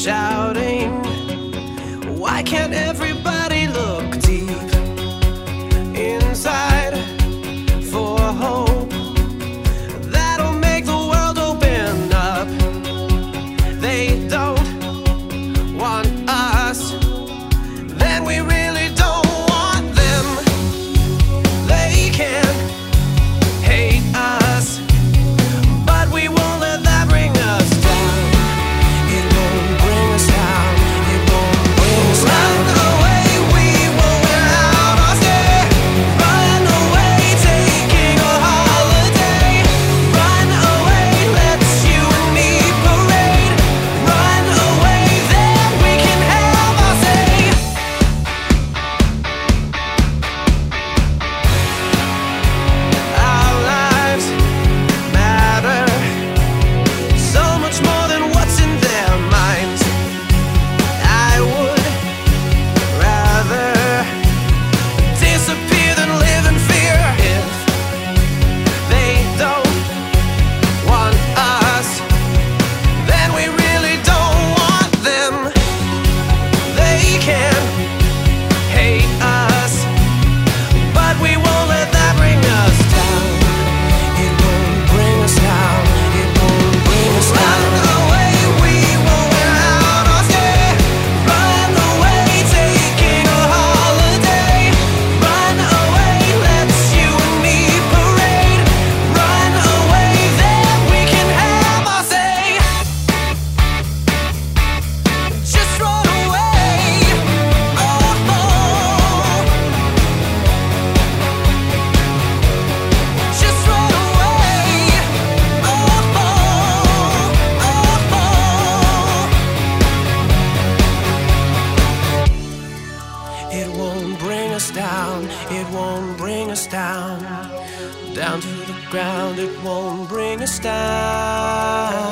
shouting. Why can't everybody look deep inside for hope that'll make the world open up? They don't want us, then we really don't want them. They can hate us, but we won't let that bring us down. It won't bring us down. It won't bring us down. Run away, we won't wear out our stay. Run away, taking a holiday. Run away, let's you and me parade. Run away, then we can have our say. Our lives matter so much more than what's in their minds. I would rather disappear than live in fear. If they don't want us, then we really don't want them. They can hate us, but we won't let that bring us down. It won't bring us down. It won't bring us down. Run away, we won't wear out our stay. Run away, taking a holiday. Run away, let's you and me parade. Run away, then we can have our say. Just run away. Oh, just run away. It won't bring us down. It won't bring us down. Down to the ground. It won't bring us down.